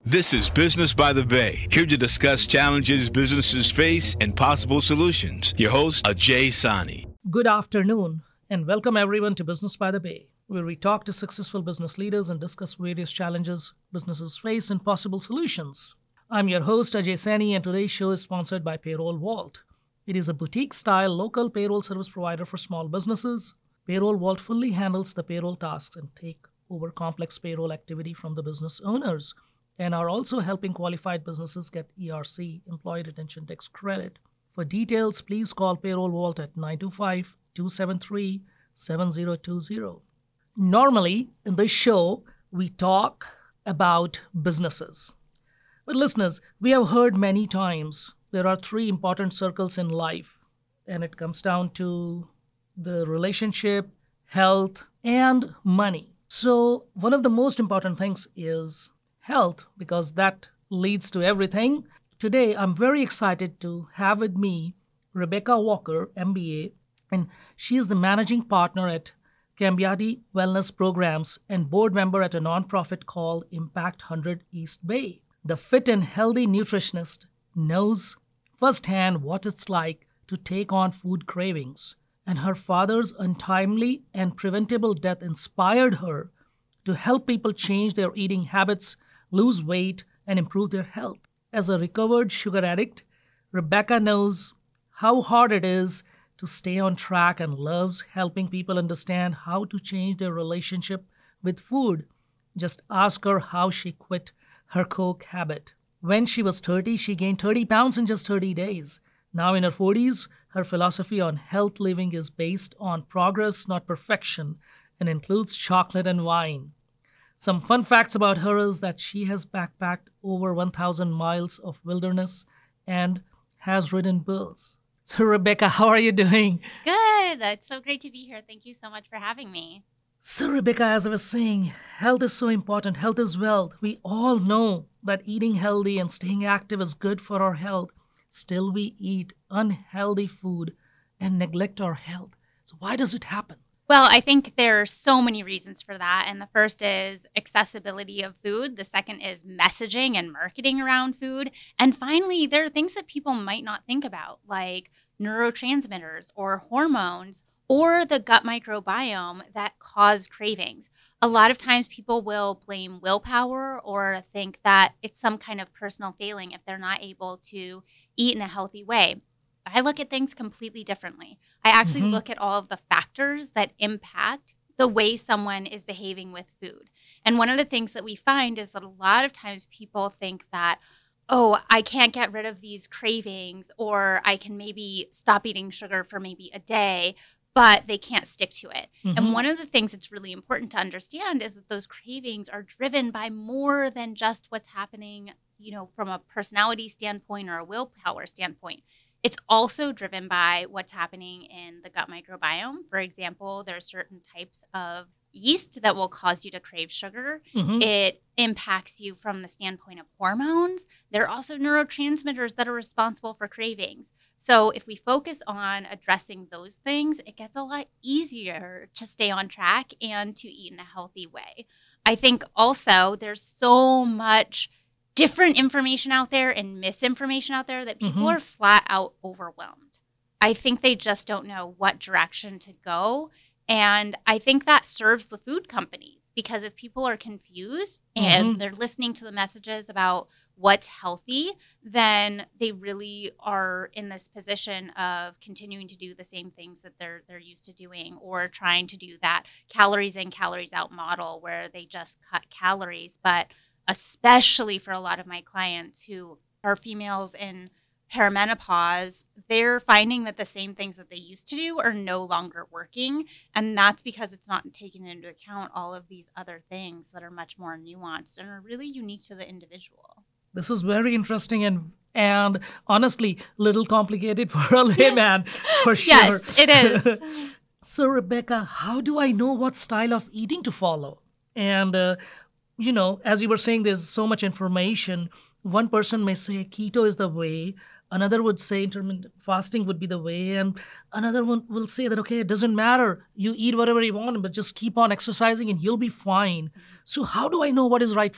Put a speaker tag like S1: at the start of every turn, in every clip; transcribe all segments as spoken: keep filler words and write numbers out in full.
S1: This is Business by the Bay, here to discuss challenges businesses face and possible solutions. Your host, Ajay Sani.
S2: Good afternoon, and welcome everyone to Business by the Bay, where we talk to successful business leaders and discuss various challenges businesses face and possible solutions. I'm your host, Ajay Sani, and today's show is sponsored by Payroll Vault. It is a boutique-style local payroll service provider for small businesses. Payroll Vault fully handles the payroll tasks and take over complex payroll activity from the business owners, and are also helping qualified businesses get E R C, Employee Retention Tax Credit. For details, please call Payroll Vault at nine two five, two seven three, seven zero two zero. Normally, in this show, we talk about businesses. But listeners, we have heard many times there are three important circles in life, and it comes down to the relationship, health, and money. So one of the most important things is health, because that leads to everything. Today, I'm very excited to have with me Rebecca Walker, M B A, and she is the managing partner at Cambiati Wellness Programs and board member at a nonprofit called Impact one hundred East Bay. The fit and healthy nutritionist knows firsthand what it's like to take on food cravings, and her father's untimely and preventable death inspired her to help people change their eating habits, lose weight, and improve their health. As a recovered sugar addict, Rebecca knows how hard it is to stay on track and loves helping people understand how to change their relationship with food. Just ask her how she quit her Coke habit. When she was thirty, she gained thirty pounds in just thirty days. Now in her forties, her philosophy on health living is based on progress, not perfection, and includes chocolate and wine. Some fun facts about her is that she has backpacked over one thousand miles of wilderness and has ridden bulls. So Rebecca, how are you doing?
S3: Good. It's so great to be here. Thank you so much for having me.
S2: So Rebecca, as I was saying, health is so important. Health is wealth. We all know that eating healthy and staying active is good for our health. Still, we eat unhealthy food and neglect our health. So why does it happen?
S3: Well, I think there are so many reasons for that. And the first is accessibility of food. The second is messaging and marketing around food. And finally, there are things that people might not think about, like neurotransmitters or hormones or the gut microbiome that cause cravings. A lot of times people will blame willpower or think that it's some kind of personal failing if they're not able to eat in a healthy way. I look at things completely differently. I actually mm-hmm. look at all of the factors that impact the way someone is behaving with food. And one of the things that we find is that a lot of times people think that, oh, I can't get rid of these cravings, or I can maybe stop eating sugar for maybe a day, but they can't stick to it. Mm-hmm. And one of the things that's really important to understand is that those cravings are driven by more than just what's happening, you know, from a personality standpoint or a willpower standpoint. It's also driven by what's happening in the gut microbiome. For example, there are certain types of yeast that will cause you to crave sugar. Mm-hmm. It impacts you from the standpoint of hormones. There are also neurotransmitters that are responsible for cravings. So if we focus on addressing those things, it gets a lot easier to stay on track and to eat in a healthy way. I think also there's so much different information out there and misinformation out there that people mm-hmm. are flat out overwhelmed. I think they just don't know what direction to go. And I think that serves the food companies, because if people are confused and mm-hmm. they're listening to the messages about what's healthy, then they really are in this position of continuing to do the same things that they're they're used to doing, or trying to do that calories in, calories out model where they just cut calories. But especially for a lot of my clients who are females in perimenopause, they're finding that the same things that they used to do are no longer working. And that's because it's not taking into account all of these other things that are much more nuanced and are really unique to the individual.
S2: This is very interesting and and honestly, little complicated for a layman, for sure.
S3: Yes, it is.
S2: So, Rebecca, how do I know what style of eating to follow? And uh, you know, as you were saying, there's so much information. One person may say keto is the way. Another would say intermittent fasting would be the way. And another one will say that, okay, it doesn't matter. You eat whatever you want, but just keep on exercising and you'll be fine. So how do I know what is right for me?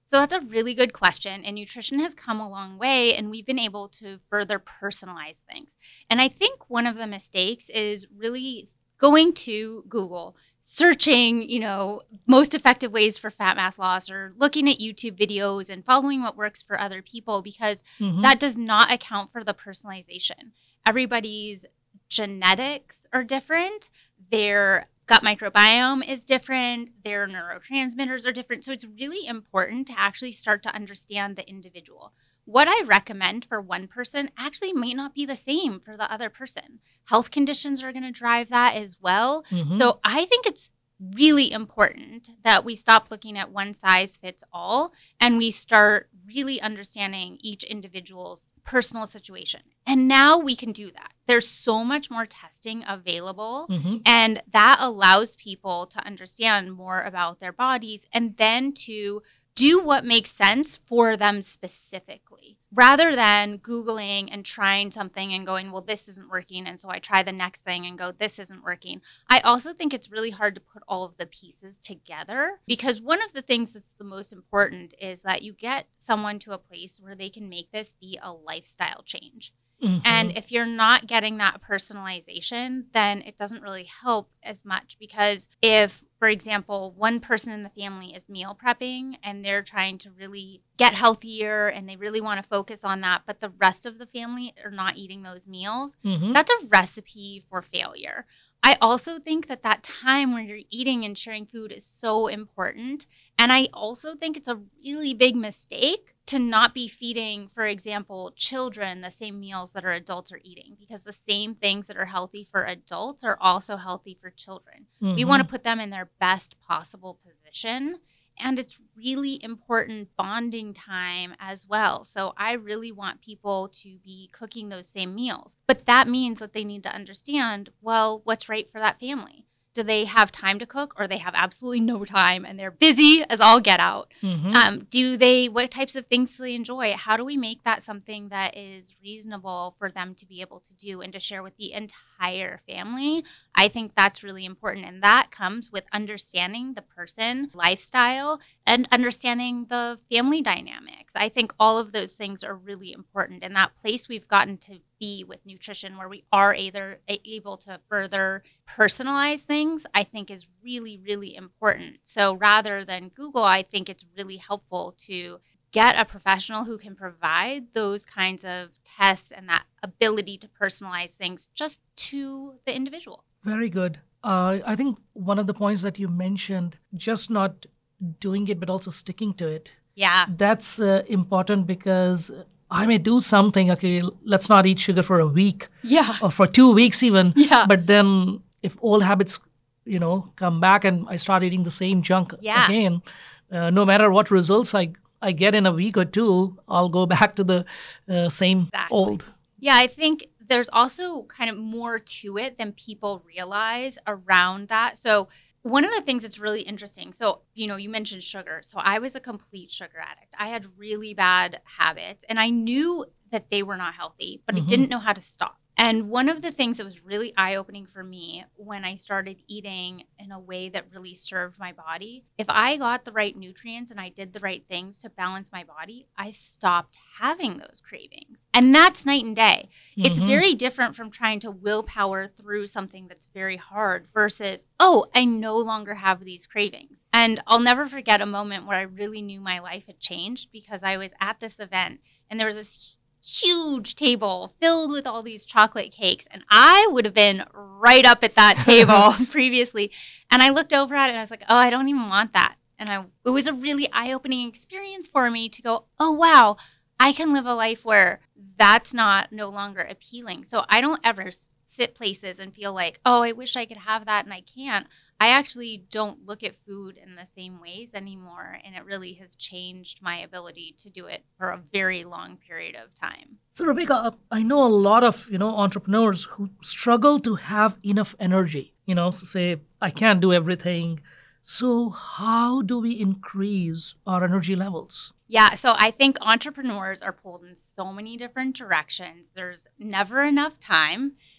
S3: So that's a really good question. And nutrition has come a long way, and we've been able to further personalize things. And I think one of the mistakes is really going to Google, searching, you know, most effective ways for fat mass loss, or looking at YouTube videos and following what works for other people, because mm-hmm. that does not account for the personalization. Everybody's genetics are different. Their gut microbiome is different. Their neurotransmitters are different. So it's really important to actually start to understand the individual. What I recommend for one person actually might not be the same for the other person. Health conditions are going to drive that as well. Mm-hmm. So I think it's really important that we stop looking at one size fits all, and we start really understanding each individual's personal situation. And now we can do that. There's so much more testing available, mm-hmm. and that allows people to understand more about their bodies and then to do what makes sense for them specifically, rather than Googling and trying something and going, well, this isn't working, and so I try the next thing and go, this isn't working. I also think it's really hard to put all of the pieces together, because one of the things that's the most important is that you get someone to a place where they can make this be a lifestyle change. Mm-hmm. And if you're not getting that personalization, then it doesn't really help as much, because if, for example, one person in the family is meal prepping and they're trying to really get healthier and they really want to focus on that, but the rest of the family are not eating those meals, mm-hmm. that's a recipe for failure. I also think that that time where you're eating and sharing food is so important. And I also think it's a really big mistake to not be feeding, for example, children the same meals that our adults are eating, because the same things that are healthy for adults are also healthy for children. Mm-hmm. We want to put them in their best possible position. And it's really important bonding time as well. So I really want people to be cooking those same meals. But that means that they need to understand, well, what's right for that family? Do they have time to cook, or they have absolutely no time and they're busy as all get out? Mm-hmm. Um, do they, what types of things do they enjoy? How do we make that something that is reasonable for them to be able to do and to share with the entire family? I think that's really important. And that comes with understanding the person, lifestyle, and understanding the family dynamics. I think all of those things are really important. And that place we've gotten to be with nutrition, where we are either able to further personalize things, I think is really, really important. So rather than Google, I think it's really helpful to get a professional who can provide those kinds of tests and that ability to personalize things just to the individual.
S2: Very good. Uh, I think one of the points that you mentioned, just not doing it, but also sticking to it.
S3: Yeah.
S2: That's uh, important, because I may do something, okay, let's not eat sugar for a week.
S3: Yeah.
S2: Or for two weeks even.
S3: Yeah.
S2: But then if old habits, you know, come back and I start eating the same junk
S3: yeah.
S2: again, uh, no matter what results I, I get in a week or two, I'll go back to the uh, same
S3: exactly.
S2: old.
S3: Yeah, I think there's also kind of more to it than people realize around that. So one of the things that's really interesting, so, you know, you mentioned sugar. So I was a complete sugar addict. I had really bad habits, and I knew that they were not healthy, but mm-hmm. I didn't know how to stop. And one of the things that was really eye-opening for me when I started eating in a way that really served my body, if I got the right nutrients and I did the right things to balance my body, I stopped having those cravings. And that's night and day. Mm-hmm. It's very different from trying to willpower through something that's very hard versus, oh, I no longer have these cravings. And I'll never forget a moment where I really knew my life had changed, because I was at this event and there was this huge table filled with all these chocolate cakes, and I would have been right up at that table previously. And I looked over at it and I was like, oh, I don't even want that. And I it was a really eye-opening experience for me to go, oh, wow, I can live a life where that's not no longer appealing. So I don't ever sit places and feel like, oh, I wish I could have that and I can't. I actually don't look at food in the same ways anymore, and it really has changed my ability to do it for a very long period of time.
S2: So, Rebecca, I know a lot of, you know, entrepreneurs who struggle to have enough energy, you know, so say, I can't do everything. So how do we increase our energy levels?
S3: Yeah, so I think entrepreneurs are pulled in so many different directions. There's never enough time.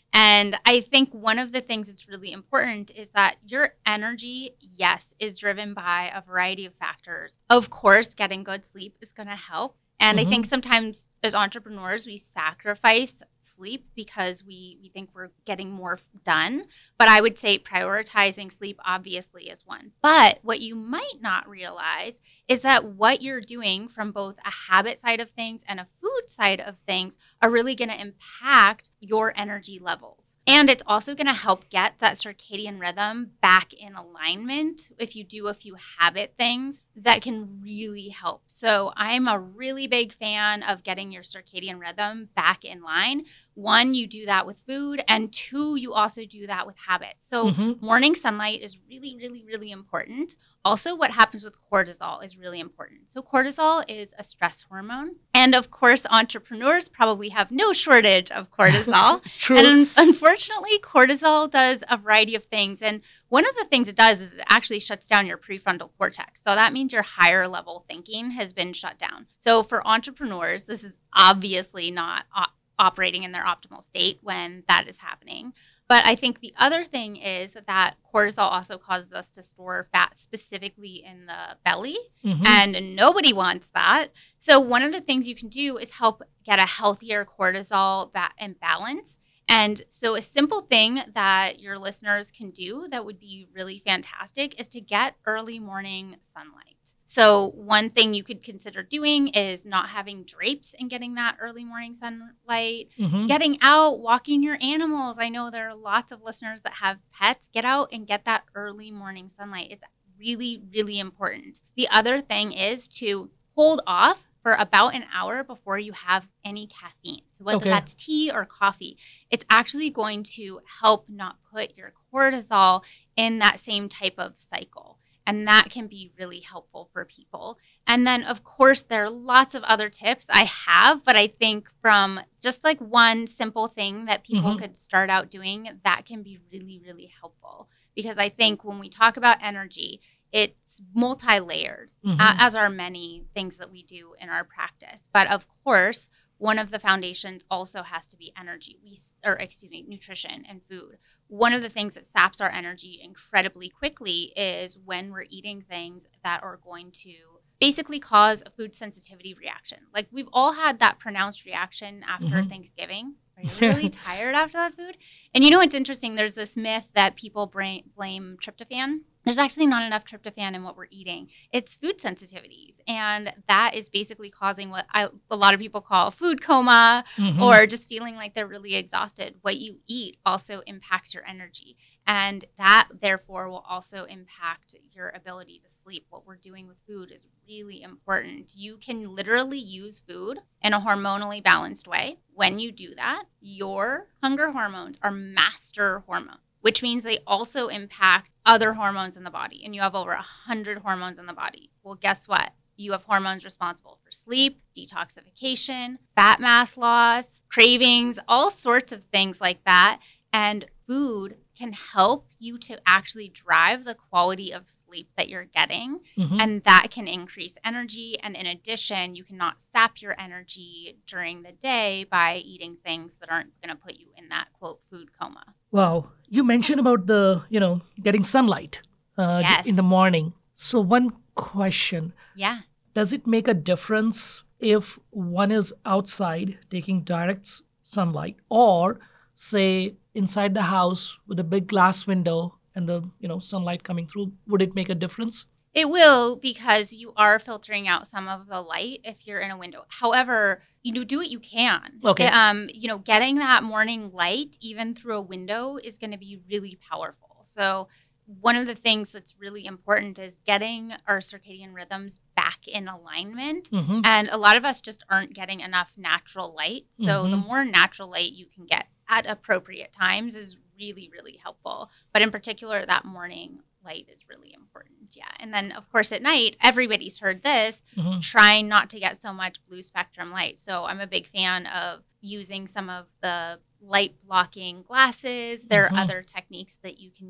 S3: And I think one of the things that's really important is that your energy, yes, is driven by a variety of factors. Of course, getting good sleep is going to help. And mm-hmm. I think sometimes as entrepreneurs, we sacrifice sleep because we, we think we're getting more done. But I would say prioritizing sleep obviously is one. But what you might not realize is that what you're doing from both a habit side of things and a food side of things are really going to impact your energy levels. And it's also going to help get that circadian rhythm back in alignment if you do a few habit things that can really help. So I'm a really big fan of getting your circadian rhythm back in line. One, you do that with food, and two, you also do that with habits. So mm-hmm. morning sunlight is really, really, really important. Also, what happens with cortisol is really important. So cortisol is a stress hormone. And of course, entrepreneurs probably have no shortage of cortisol.
S2: True.
S3: And un- unfortunately, cortisol does a variety of things. And one of the things it does is it actually shuts down your prefrontal cortex. So that means your higher level thinking has been shut down. So for entrepreneurs, this is obviously not op- operating in their optimal state when that is happening. But I think the other thing is that cortisol also causes us to store fat specifically in the belly, mm-hmm. and nobody wants that. So one of the things you can do is help get a healthier cortisol ba- and balance. And so a simple thing that your listeners can do that would be really fantastic is to get early morning sunlight. So one thing you could consider doing is not having drapes and getting that early morning sunlight, mm-hmm. getting out, walking your animals. I know there are lots of listeners that have pets. Get out and get that early morning sunlight. It's really, really important. The other thing is to hold off for about an hour before you have any caffeine. So whether okay. that's tea or coffee, it's actually going to help not put your cortisol in that same type of cycle. And that can be really helpful for people. And then, of course, there are lots of other tips I have, but I think from just like one simple thing that people mm-hmm. could start out doing, that can be really, really helpful. Because I think when we talk about energy, it's multi-layered, mm-hmm. as are many things that we do in our practice. But of course, one of the foundations also has to be energy, we, or excuse me, nutrition and food. One of the things that saps our energy incredibly quickly is when we're eating things that are going to basically cause a food sensitivity reaction. Like we've all had that pronounced reaction after mm-hmm. Thanksgiving. Are you really tired after that food? And you know what's interesting? There's this myth that people bra- blame tryptophan. There's actually not enough tryptophan in what we're eating. It's food sensitivities. And that is basically causing what I, a lot of people call food coma mm-hmm. or just feeling like they're really exhausted. What you eat also impacts your energy. And that, therefore, will also impact your ability to sleep. What we're doing with food is really important. You can literally use food in a hormonally balanced way. When you do that, your hunger hormones are master hormones, which means they also impact other hormones in the body. And you have over one hundred hormones in the body. Well, guess what? You have hormones responsible for sleep, detoxification, fat mass loss, cravings, all sorts of things like that. And food can help you to actually drive the quality of sleep that you're getting. Mm-hmm. And that can increase energy. And in addition, you cannot sap your energy during the day by eating things that aren't going to put you in that, quote, food coma.
S2: Wow. You mentioned about the, you know, getting sunlight uh,
S3: yes.
S2: in the morning. So one question.
S3: Yeah.
S2: Does it make a difference if one is outside taking direct sunlight or, say, inside the house with a big glass window and the, you know, sunlight coming through? Would it make a difference?
S3: It will, because you are filtering out some of the light if you're in a window. However, you do, do what you can.
S2: Okay.
S3: Um, you know, getting that morning light even through a window is going to be really powerful. So one of the things that's really important is getting our circadian rhythms back in alignment. Mm-hmm. And a lot of us just aren't getting enough natural light. So mm-hmm. the more natural light you can get at appropriate times is really, really helpful. But in particular, that morning light is really important. Yeah. And then, of course, at night, everybody's heard this, mm-hmm. trying not to get so much blue spectrum light. So I'm a big fan of using some of the light blocking glasses. There mm-hmm. are other techniques that you can use as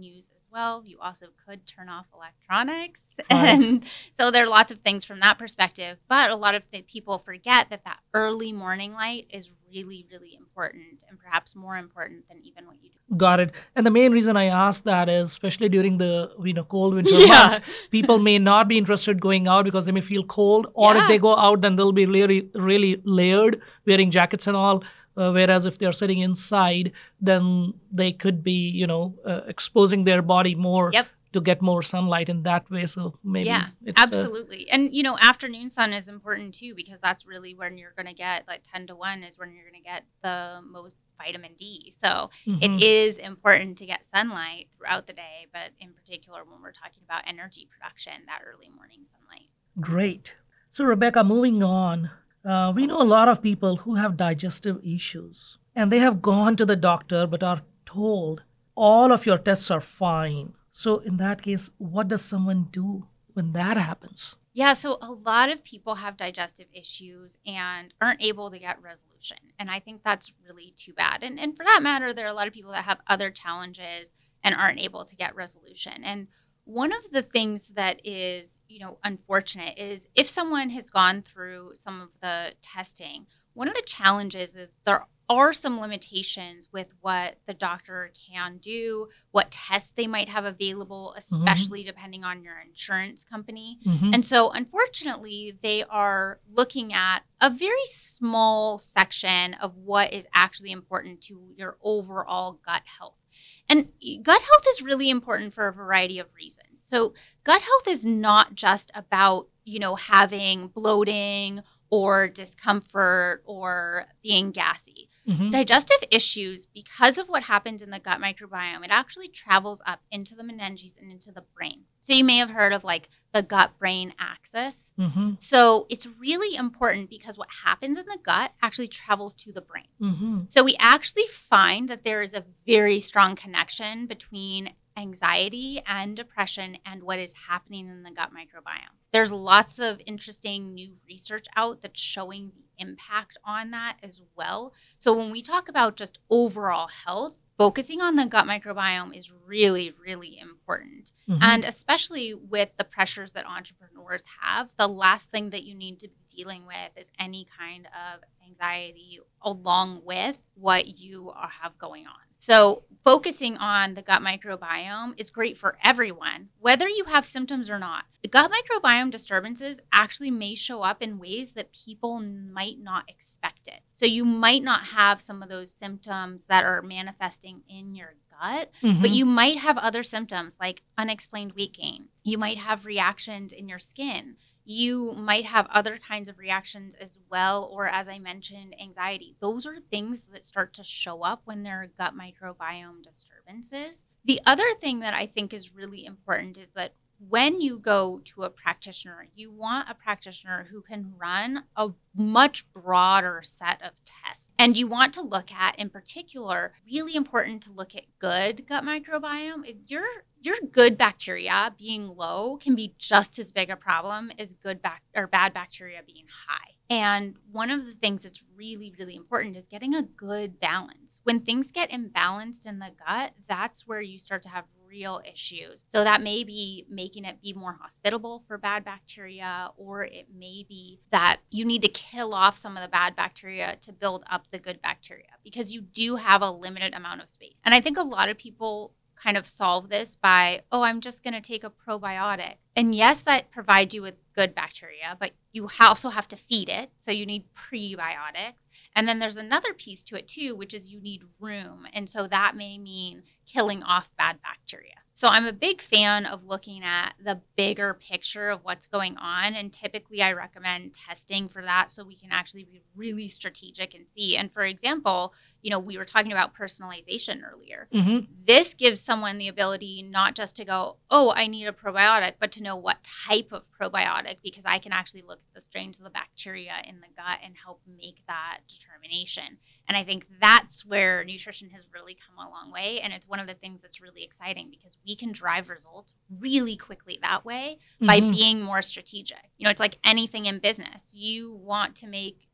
S3: well. You also could turn off electronics.
S2: Right.
S3: And so there are lots of things from that perspective. But a lot of the people forget that that early morning light is really, really important, and perhaps more important than even what you do.
S2: Got it. And the main reason I ask that is, especially during the you know cold winter
S3: Yeah.
S2: months, people may not be interested going out because they may feel cold, or if
S3: Yeah.
S2: they go out, then they'll be really, really layered, wearing jackets and all. Uh, whereas if they're sitting inside, then they could be, you know, uh, exposing their body more
S3: Yep.
S2: to get more sunlight in that way. So maybe
S3: Yeah,
S2: it's, uh,
S3: absolutely. And, you know, afternoon sun is important too, because that's really when you're going to get, like ten to one is when you're going to get the most vitamin D. So
S2: mhm.
S3: it is important to get sunlight throughout the day, but in particular when we're talking about energy production, that early morning sunlight.
S2: Great. So, Rebecca, moving on, uh, we know a lot of people who have digestive issues and they have gone to the doctor but are told all of your tests are fine. So, in that case, what does someone do when that happens?
S3: Yeah, so a lot of people have digestive issues and aren't able to get resolution. And I think that's really too bad. And, and for that matter, there are a lot of people that have other challenges and aren't able to get resolution. And one of the things that is, you know, unfortunate is if someone has gone through some of the testing, one of the challenges is there are some limitations with what the doctor can do, what tests they might have available, especially depending on your insurance company.
S2: Mhm.
S3: And so, unfortunately, they are looking at a very small section of what is actually important to your overall gut health. And gut health is really important for a variety of reasons. So gut health is not just about, you know, having bloating or discomfort or being gassy.
S2: Mhm.
S3: Digestive issues, because of what happens in the gut microbiome, it actually travels up into the meninges and into the brain. So you may have heard of like the gut-brain axis.
S2: Mhm.
S3: So it's really important because what happens in the gut actually travels to the brain.
S2: Mhm.
S3: So we actually find that there is a very strong connection between anxiety and depression and what is happening in the gut microbiome. There's lots of interesting new research out that's showing the impact on that as well. So when we talk about just overall health, focusing on the gut microbiome is really, really important.
S2: Mhm.
S3: And especially with the pressures that entrepreneurs have, the last thing that you need to be dealing with is any kind of anxiety along with what you are, have going on. So focusing on the gut microbiome is great for everyone, whether you have symptoms or not. The gut microbiome disturbances actually may show up in ways that people might not expect it. So you might not have some of those symptoms that are manifesting in your gut,
S2: Mhm.
S3: but you might have other symptoms like unexplained weight gain. You might have reactions in your skin. You might have other kinds of reactions as well, or as I mentioned, anxiety. Those are things that start to show up when there are gut microbiome disturbances. The other thing that I think is really important is that when you go to a practitioner, you want a practitioner who can run a much broader set of tests. And you want to look at, in particular, really important to look at good gut microbiome. If Your your good bacteria being low can be just as big a problem as good bac- or bad bacteria being high. And one of the things that's really, really important is getting a good balance. When things get imbalanced in the gut, that's where you start to have real issues. So that may be making it be more hospitable for bad bacteria, or it may be that you need to kill off some of the bad bacteria to build up the good bacteria, because you do have a limited amount of space. And I think a lot of people kind of solve this by, oh, I'm just going to take a probiotic. And yes, that provides you with good bacteria, but you also have to feed it. So you need prebiotics. And then there's another piece to it too, which is you need room. And so that may mean killing off bad bacteria. So I'm a big fan of looking at the bigger picture of what's going on. And typically I recommend testing for that so we can actually be really strategic and see. And for example, you know, we were talking about personalization earlier.
S2: Mhm.
S3: This gives someone the ability not just to go, oh, I need a probiotic, but to know what type of probiotic, because I can actually look at the strains of the bacteria in the gut and help make that determination. And I think that's where nutrition has really come a long way. And it's one of the things that's really exciting because we can drive results really quickly that way by
S2: Mhm.
S3: being more strategic. You know, it's like anything in business. You want to make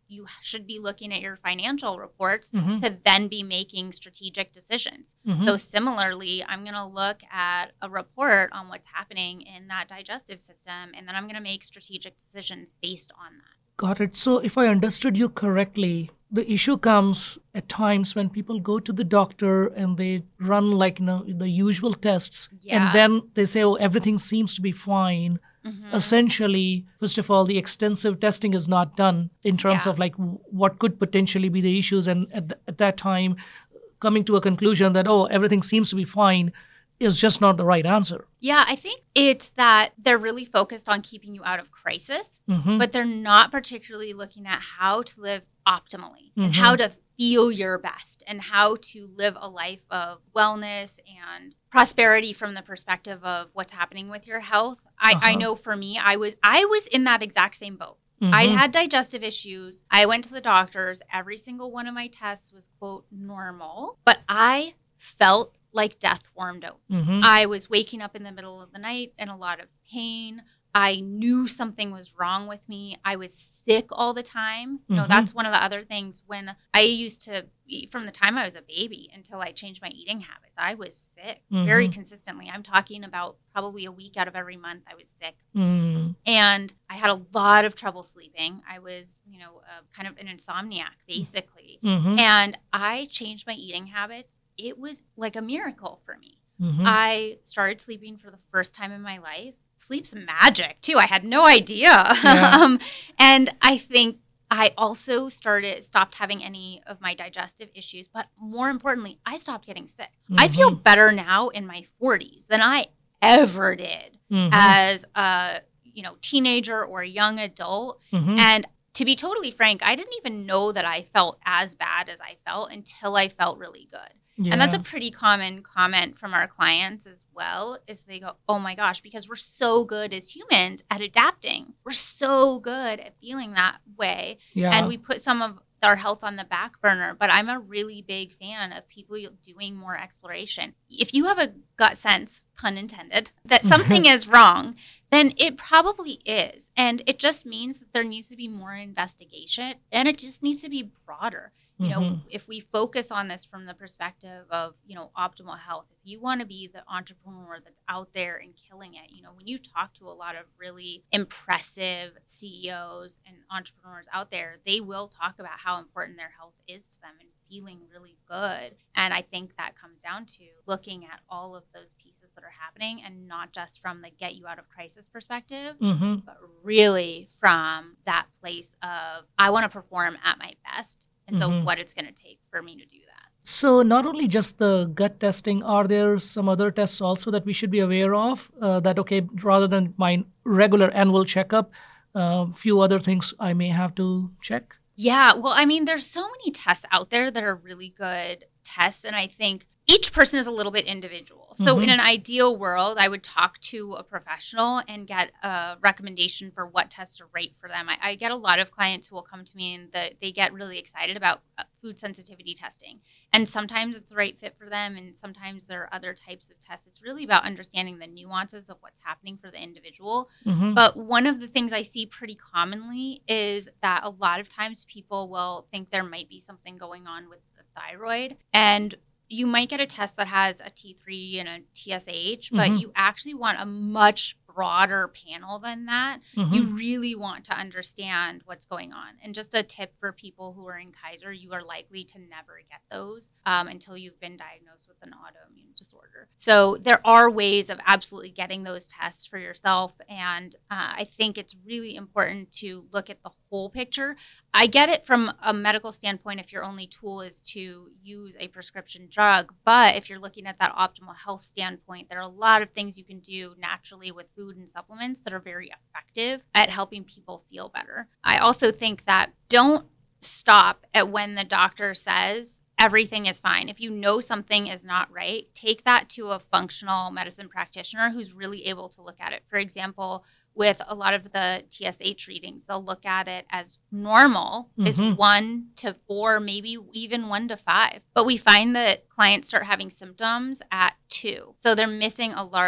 S3: you should be looking at your financial reports
S2: Mm-hmm.
S3: to then be making strategic decisions.
S2: Mm-hmm.
S3: So similarly, I'm going to look at a report on what's happening in that digestive system, and then I'm going to make strategic decisions based on that.
S2: Got it. So if I understood you correctly, the issue comes at times when people go to the doctor and they run like, you know, the usual tests,
S3: Yeah.
S2: and then they say, oh, everything seems to be fine.
S3: Mhm.
S2: Essentially, first of all, the extensive testing is not done in terms
S3: Yeah.
S2: of like w- what could potentially be the issues. And at, th- at that time, coming to a conclusion that, oh, everything seems to be fine is just not the right answer.
S3: Yeah, I think it's that they're really focused on keeping you out of crisis,
S2: Mm-hmm.
S3: but they're not particularly looking at how to live optimally and
S2: Mhm.
S3: how to feel your best and how to live a life of wellness and prosperity from the perspective of what's happening with your health. I, I
S2: Uh-huh.
S3: know for me, I was I was in that exact same boat.
S2: Mhm.
S3: I had digestive issues. I went to the doctors. Every single one of my tests was, quote, normal, but I felt like death warmed out.
S2: Mhm.
S3: I was waking up in the middle of the night in a lot of pain. I knew something was wrong with me. I was sick all the time. You know,
S2: Mhm.
S3: that's one of the other things when I used to eat from the time I was a baby until I changed my eating habits. I was sick very
S2: Mhm.
S3: consistently. I'm talking about probably a week out of every month I was sick.
S2: Mm.
S3: And I had a lot of trouble sleeping. I was, you know, uh, kind of an insomniac, basically.
S2: Mhm.
S3: And I changed my eating habits. It was like a miracle for me.
S2: Mhm.
S3: I started sleeping for the first time in my life. Sleep's magic, too. I had no idea.
S2: Yeah.
S3: um, and I think I also started, stopped having any of my digestive issues. But more importantly, I stopped getting sick. I feel
S2: Mhm.
S3: better now in my forties than I ever did
S2: Mhm.
S3: as a, you know, teenager or a young adult.
S2: Mhm.
S3: And to be totally frank, I didn't even know that I felt as bad as I felt until I felt really good. And that's a
S2: Yeah.
S3: pretty common comment from our clients as well, is they go, oh my gosh, because we're so good as humans at adapting. We're so good at feeling that way.
S2: Yeah.
S3: And we put some of our health on the back burner. But I'm a really big fan of people doing more exploration. If you have a gut sense, pun intended, that something is wrong, then it probably is. And it just means that there needs to be more investigation, and it just needs to be broader. You know,
S2: Mhm.
S3: if we focus on this from the perspective of, you know, optimal health, if you want to be the entrepreneur that's out there and killing it, you know, when you talk to a lot of really impressive C E Os and entrepreneurs out there, they will talk about how important their health is to them and feeling really good. And I think that comes down to looking at all of those pieces that are happening, and not just from the get you out of crisis perspective,
S2: Mhm.
S3: but really from that place of, I want to perform at my best. And so
S2: Mhm.
S3: what it's going to take for me to do that.
S2: So not only just the gut testing, are there some other tests also that we should be aware of? Uh, that, okay, rather than my regular annual checkup, a uh, few other things I may have to check?
S3: Yeah, well, I mean, there's so many tests out there that are really good tests. And I think each person is a little bit individual. So
S2: Mhm.
S3: in an ideal world, I would talk to a professional and get a recommendation for what tests are right for them. I, I get a lot of clients who will come to me and the, they get really excited about uh, food sensitivity testing. And sometimes it's the right fit for them, and sometimes there are other types of tests. It's really about understanding the nuances of what's happening for the individual.
S2: Mhm.
S3: But one of the things I see pretty commonly is that a lot of times people will think there might be something going on with the thyroid. And you might get a test that has a T three and a T S H, but
S2: Mhm.
S3: you actually want a much broader panel than that.
S2: Mhm.
S3: You really want to understand what's going on. And just a tip for people who are in Kaiser, you are likely to never get those um, until you've been diagnosed with an autoimmune disorder. So there are ways of absolutely getting those tests for yourself. And uh, I think it's really important to look at the whole picture. I get it from a medical standpoint if your only tool is to use a prescription drug. But if you're looking at that optimal health standpoint, there are a lot of things you can do naturally with food and supplements that are very effective at helping people feel better. I also think that don't stop at when the doctor says everything is fine. If you know something is not right, take that to a functional medicine practitioner who's really able to look at it. For example, with a lot of the T S H readings, they'll look at it as normal is
S2: Mhm.
S3: one to four, maybe even one to five. But we find that clients start having symptoms at two. So they're missing a large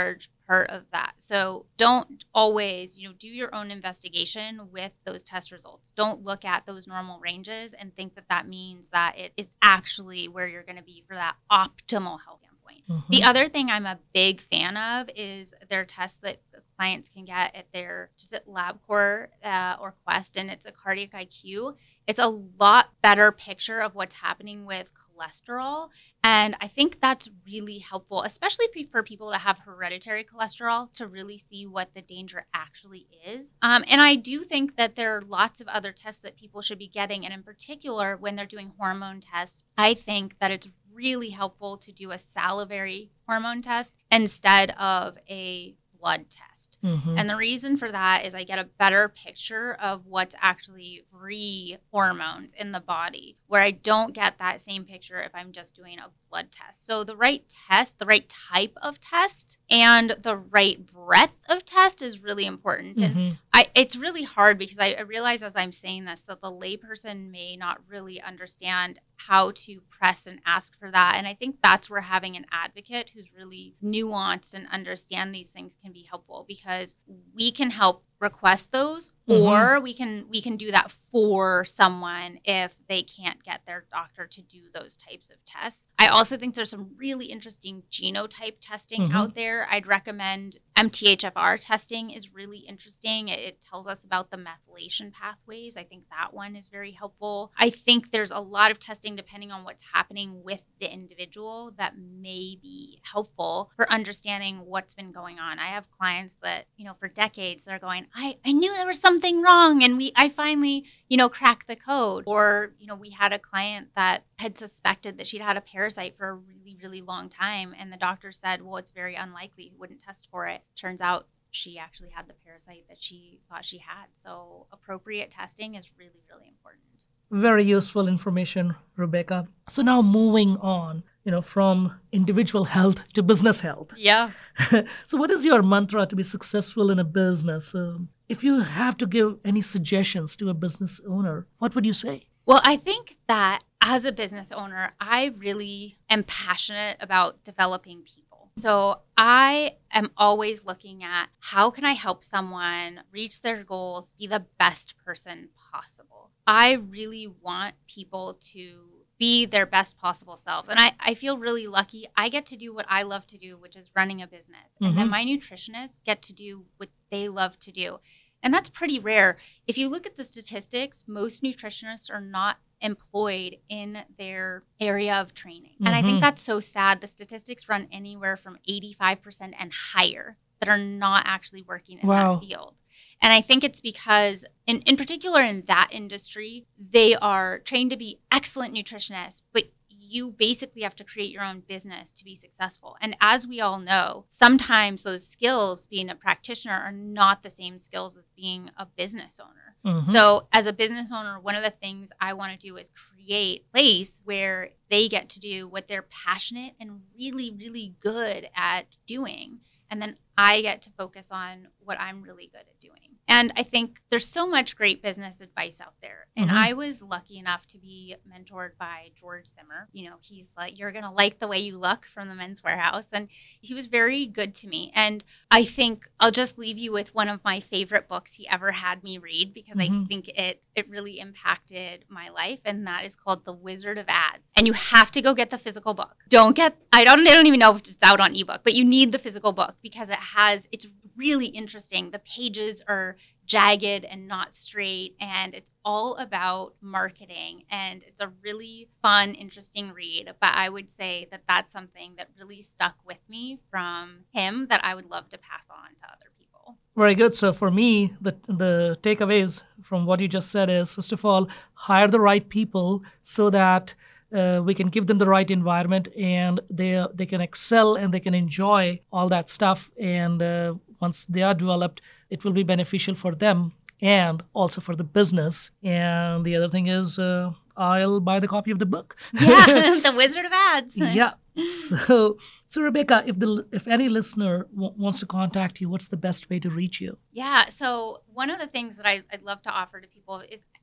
S3: part of that. So don't always, you know, do your own investigation with those test results. Don't look at those normal ranges and think that that means that it is actually where you're going to be for that optimal health standpoint. Mm-hmm. The other thing I'm a big fan of is their tests that clients can get at their, just at LabCorp uh, or Quest, and it's a cardiac I Q. It's a lot better picture of what's happening with cholesterol. And I think that's really helpful, especially for people that have hereditary cholesterol, to really see what the danger actually is. Um, and I do think that there are lots of other tests that people should be getting. And in particular, when they're doing hormone tests, I think that it's really helpful to do a salivary hormone test instead of a blood test. Mm-hmm. And the reason for that is I get a better picture of what's actually free hormones in the body, where I don't get that same picture if I'm just doing a blood test. So the right test, the right type of test, and the right breadth of test is really important. Mm-hmm. And I, it's really hard because I, I realize as I'm saying this that the layperson may not really understand how to press and ask for that. And I think that's where having an advocate who's really nuanced and understand these things can be helpful, because we can help request those, mm-hmm. or we can we can do that for someone if they can't get their doctor to do those types of tests. I also think there's some really interesting genotype testing mm-hmm. out there. I'd recommend M T H F R testing is really interesting. It, it tells us about the methylation pathways. I think that one is very helpful. I think there's a lot of testing depending on what's happening with the individual that may be helpful for understanding what's been going on. I have clients that, you know, for decades they're going, I, I knew there was something wrong, and we I finally, you know, cracked the code. Or, you know, we had a client that had suspected that she'd had a parasite for a really, really long time, and the doctor said, well, it's very unlikely, wouldn't test for it. Turns out she actually had the parasite that she thought she had. So appropriate testing is really, really important.
S2: Very useful information, Rebecca. So now moving on, you know, from individual health to business health.
S3: Yeah.
S2: So what is your mantra to be successful in a business? Um, if you have to give any suggestions to a business owner, what would you say?
S3: Well, I think that as a business owner, I really am passionate about developing people. So I am always looking at how can I help someone reach their goals, be the best person possible. I really want people to be their best possible selves. And I, I feel really lucky. I get to do what I love to do, which is running a business. Mm-hmm. And then my nutritionists get to do what they love to do. And that's pretty rare. If you look at the statistics, most nutritionists are not employed in their area of training. Mm-hmm. And I think that's so sad. The statistics run anywhere from eighty-five percent and higher that are not actually working in wow. that field. And I think it's because, in, in particular in that industry, they are trained to be excellent nutritionists, but you basically have to create your own business to be successful. And as we all know, sometimes those skills, being a practitioner, are not the same skills as being a business owner. Mm-hmm. So as a business owner, one of the things I want to do is create a place where they get to do what they're passionate and really, really good at doing. And then I get to focus on what I'm really good at doing. And I think there's so much great business advice out there. And mm-hmm. I was lucky enough to be mentored by George Zimmer. You know, he's like, you're going to like the way you look, from the Men's Warehouse. And he was very good to me. And I think I'll just leave you with one of my favorite books he ever had me read, because mm-hmm. I think it, it really impacted my life. And that is called The Wizard of Ads. And you have to go get the physical book. Don't get, I don't, I don't even know if it's out on ebook, but you need the physical book because it has, it's really interesting. The pages are jagged and not straight, and it's all about marketing, and it's a really fun, interesting read. But I would say that that's something that really stuck with me from him that I would love to pass on to other people.
S2: Very good. So for me, the the takeaways from what you just said is, first of all, hire the right people so that Uh, we can give them the right environment, and they they can excel and they can enjoy all that stuff. And uh, once they are developed, it will be beneficial for them and also for the business. And the other thing is, uh, I'll buy the copy of the book.
S3: Yeah, The Wizard of Ads.
S2: Yeah. So, so Rebecca, if the if any listener w- wants to contact you, what's the best way to reach you?
S3: Yeah. So one of the things that I, I'd love to offer to people is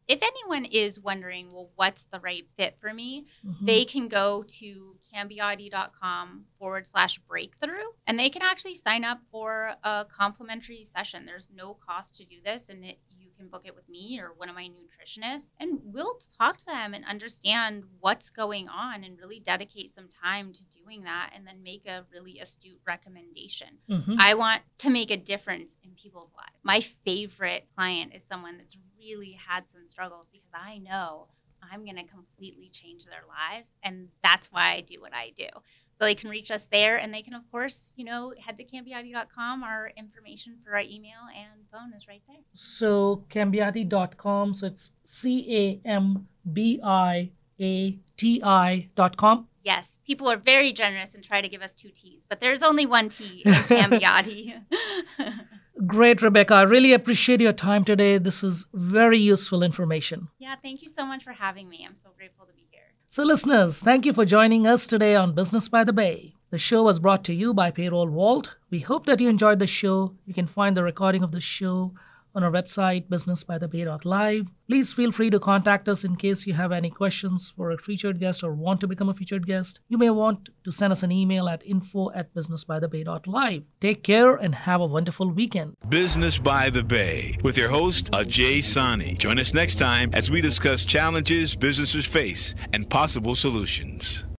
S3: if anyone is wondering, well, what's the right fit for me,
S2: Mm-hmm.
S3: they can go to cambiati.com forward slash breakthrough, and they can actually sign up for a complimentary session. There's no cost to do this, and it, you can book it with me or one of my nutritionists, and we'll talk to them and understand what's going on and really dedicate some time to doing that, and then make a really astute recommendation.
S2: Mm-hmm.
S3: I want to make a difference in people's lives. My favorite client is someone that's really had some struggles, because I know I'm going to completely change their lives. And that's why I do what I do. So they can reach us there, and they can, of course, you know, head to cambiati dot com. Our information for our email and phone is right there.
S2: So cambiati dot com, so it's C A M B I A T I dot com.
S3: Yes, people are very generous and try to give us two T's, but there's only one T in Cambiati.
S2: Great, Rebecca. I really appreciate your time today. This is very useful information.
S3: Yeah, thank you so much for having me. I'm so grateful to be here.
S2: So listeners, thank you for joining us today on Business by the Bay. The show was brought to you by Payroll Vault. We hope that you enjoyed the show. You can find the recording of the show on our website, business by the bay dot live. Please feel free to contact us in case you have any questions for a featured guest or want to become a featured guest. You may want to send us an email at info at business by the bay dot live. Take care and have a wonderful weekend.
S1: Business by the Bay with your host, Ajay Sani. Join us next time as we discuss challenges businesses face and possible solutions.